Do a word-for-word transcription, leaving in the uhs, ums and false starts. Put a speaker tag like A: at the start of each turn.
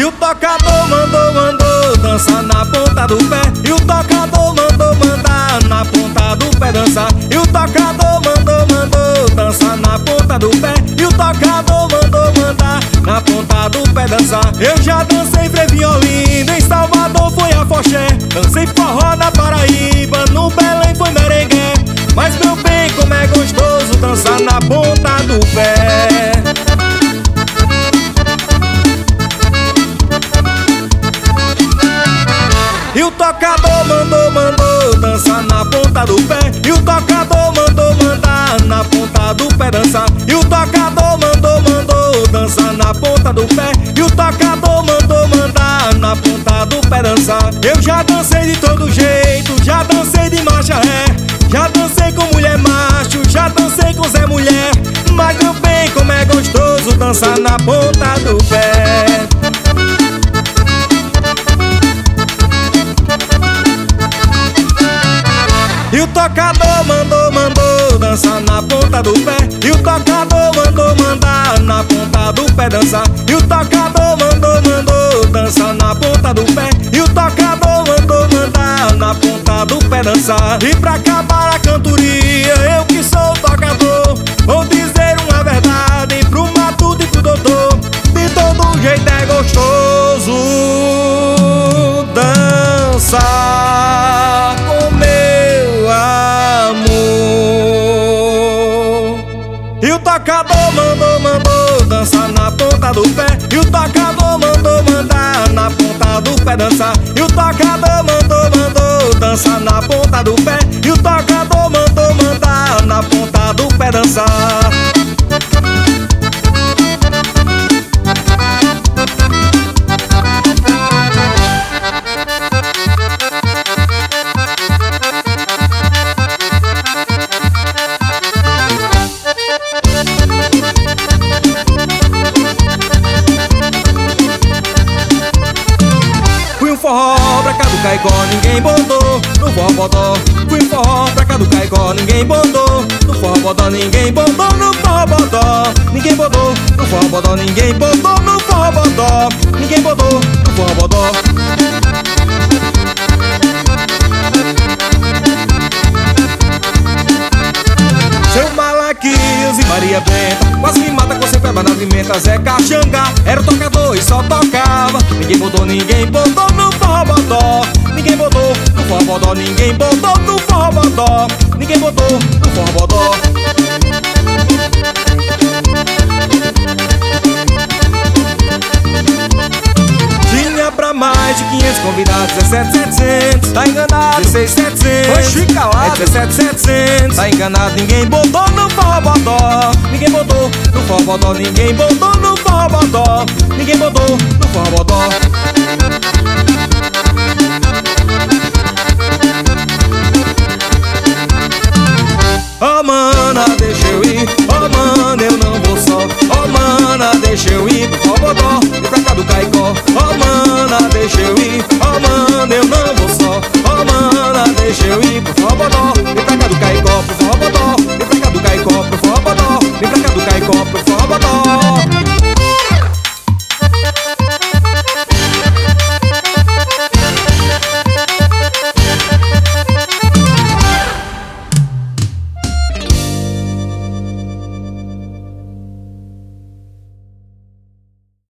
A: o tocador mandou, mandou dançar na ponta do pé. E o tocador mandou, mandar na ponta do pé dançar. E o tocador mandou, mandou dançar na ponta do pé. E o tocador mandou, mandar na ponta do pé dançar. Eu já dancei frevo em Olinda, em Salvador foi afoxé. Dancei forró na Paraíba, no Belém foi merengue. Mas meu bem, como é gostoso dançar na ponta do pé. E o tocador mandou, mandou dançar na ponta do pé. E o tocador mandou, mandar na ponta do pé dançar. E o tocador mandou, mandou dançar na ponta do pé. E o tocador mandou, mandar na ponta do pé dançar. Eu já dancei de todo jeito, já dancei de marcha ré, já dancei com mulher macho, já dancei com Zé Mulher. Mas meu bem, como é gostoso dançar na ponta do pé. E o tocador mandou, mandou dançar na ponta do pé. E o tocador mandou, mandar na ponta do pé dançar. E o tocador mandou, mandou dançar na ponta do pé. E o tocador mandou, mandar na ponta do pé dançar. E pra acabar a cantoria, eu que sou o tocador, vou dizer uma verdade pro matuto e pro doutor: de todo jeito é gostoso dançar com meu amor. E o tocador mandou, mandou dançar na ponta do pé. E o tocador mandou, mandar na ponta do pé dançar. E o tocador mandou, mandou dançar na ponta do pé. E o tocador mandou, mandar na ponta do pé dançar. Forró pra cá do Caicó, ninguém botou no forró bodó. Fui forró pra cá do Caicó, ninguém botou no forró bodó. Ninguém botou no forró bodó. Ninguém botou no forró bodó. Ninguém botou no forró bodó. Ninguém botou no forró bodó. Seu Malaquias e Maria Benta quase me mata com sempre na pimenta. Zé Caxanga era o tocador e só tocava. Ninguém botou, ninguém botou no forró bodó. Ninguém botou no forró bodó. Ninguém botou no forró bodó. Ninguém botou no forró bodó. Tinha pra mais de quinhentos convidados, dezessete mil e setecentos. Tá enganado, dezesseis mil e setecentos. Foi calado, é dezessete mil e setecentos. Tá enganado, ninguém botou no forró bodó. Ninguém botou no forró bodó. Ninguém botou no forró bodó. Ninguém botou no forró bodó. Oh mana, deixa eu ir. Oh mana, eu não vou só. Oh mana, deixa eu ir pro forró bodó.